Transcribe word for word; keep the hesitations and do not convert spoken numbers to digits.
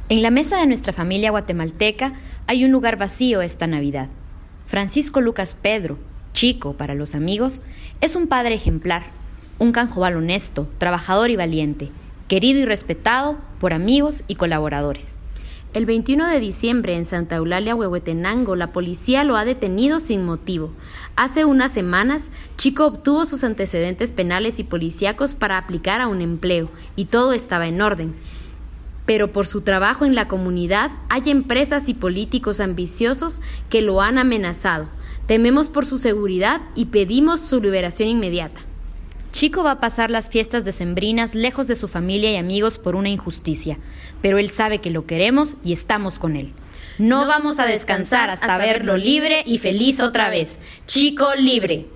En la mesa de nuestra familia guatemalteca hay un lugar vacío esta Navidad. Francisco Lucas Pedro, Chico para los amigos, es un padre ejemplar, un canjobal honesto, trabajador y valiente, querido y respetado por amigos y colaboradores. El veintiuno de diciembre en Santa Eulalia, Huehuetenango, la policía lo ha detenido sin motivo. Hace unas semanas, Chico obtuvo sus antecedentes penales y policíacos para aplicar a un empleo, y todo estaba en orden. Pero por su trabajo en la comunidad, hay empresas y políticos ambiciosos que lo han amenazado. Tememos por su seguridad y pedimos su liberación inmediata. Chico va a pasar las fiestas decembrinas lejos de su familia y amigos por una injusticia, pero él sabe que lo queremos y estamos con él. No, no vamos a descansar hasta, hasta verlo libre y feliz otra vez. Chico libre.